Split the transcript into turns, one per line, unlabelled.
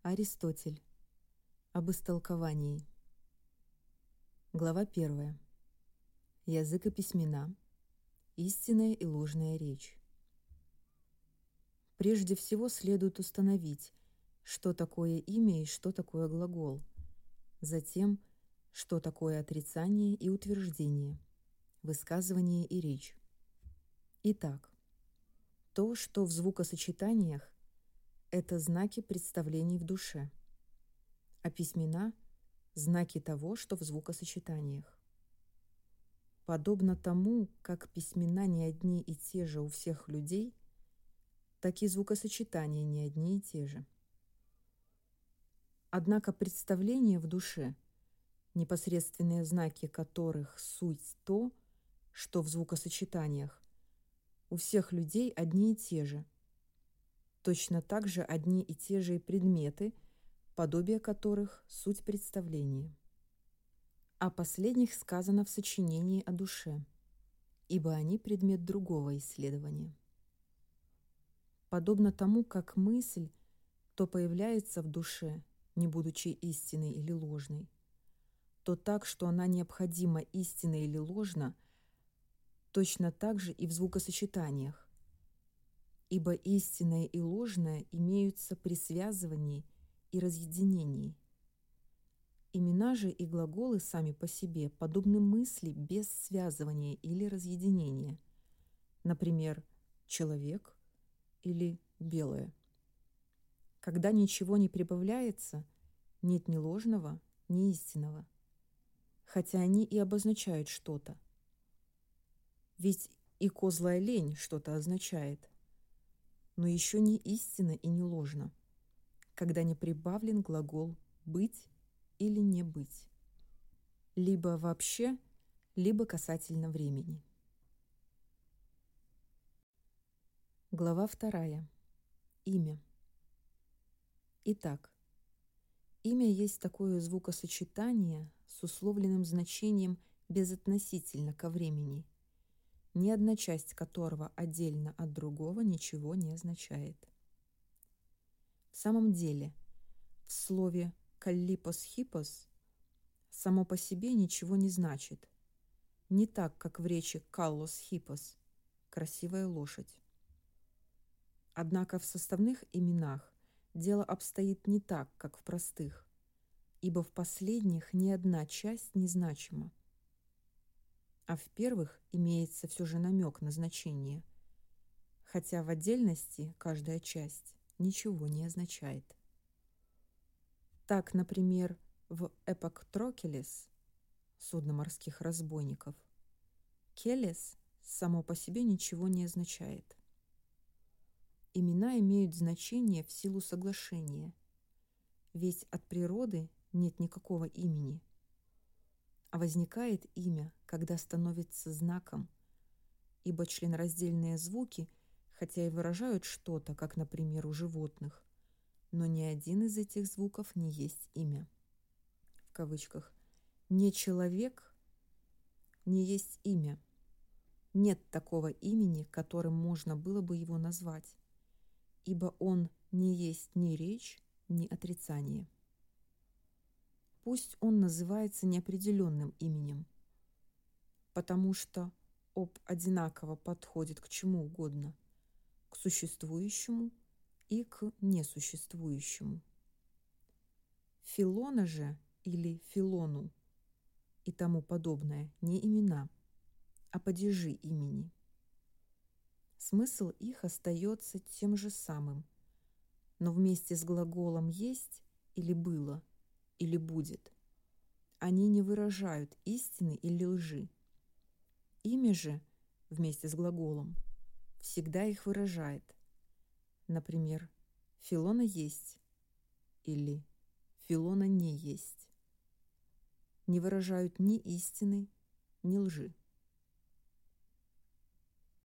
Аристотель. Об истолковании. Глава 1. Язык и письмена. Истинная и ложная речь. Прежде всего следует установить, что такое имя и что такое глагол. Затем, что такое отрицание и утверждение, высказывание и речь. Итак, то, что в звукосочетаниях, это знаки представлений в душе, а письмена – знаки того, что в звукосочетаниях. Подобно тому, как письмена не одни и те же у всех людей, так и звукосочетания не одни и те же. Однако представления в душе, непосредственные знаки которых суть то, что в звукосочетаниях, у всех людей одни и те же. Точно так же одни и те же и предметы, подобие которых суть представления. О последних сказано в сочинении о душе, ибо они предмет другого исследования. Подобно тому, как мысль то появляется в душе, не будучи истинной или ложной, то так, что она необходима истинна или ложна, точно так же и в звукосочетаниях. Ибо истинное и ложное имеются при связывании и разъединении. Имена же и глаголы сами по себе подобны мысли без связывания или разъединения. Например, «человек» или «белое». Когда ничего не прибавляется, нет ни ложного, ни истинного, хотя они и обозначают что-то. Ведь и козлая лень что-то означает, но еще не истинно и не ложно, когда не прибавлен глагол «быть» или «не быть», либо вообще, либо касательно времени. Глава 2. Имя. Итак, имя есть такое звукосочетание с условленным значением безотносительно ко времени, ни одна часть которого отдельно от другого ничего не означает. В самом деле, в слове «каллипос-хиппос» само по себе ничего не значит, не так, как в речи «каллос-хиппос» – красивая лошадь. Однако в составных именах дело обстоит не так, как в простых, ибо в последних ни одна часть не значима, а в первых имеется все же намек на значение, хотя в отдельности каждая часть ничего не означает. Так, например, в «Эпоктрокелес» судно морских разбойников «келес» само по себе ничего не означает. Имена имеют значение в силу соглашения, ведь от природы нет никакого имени, а возникает имя, когда становится знаком, ибо членораздельные звуки, хотя и выражают что-то, как, например, у животных, но ни один из этих звуков не есть имя. В кавычках. Не человек не есть имя. Нет такого имени, которым можно было бы его назвать, ибо он не есть ни речь, ни отрицание. Пусть он называется неопределенным именем, потому что об одинаково подходит к чему угодно, к существующему и к несуществующему. Филона же или Филону и тому подобное не имена, а падежи имени. Смысл их остается тем же самым, но вместе с глаголом «есть» или «было» или «будет» они не выражают истины или лжи. Имя же вместе с глаголом всегда их выражает. Например, «Филона есть» или «Филона не есть». Не выражают ни истины, ни лжи.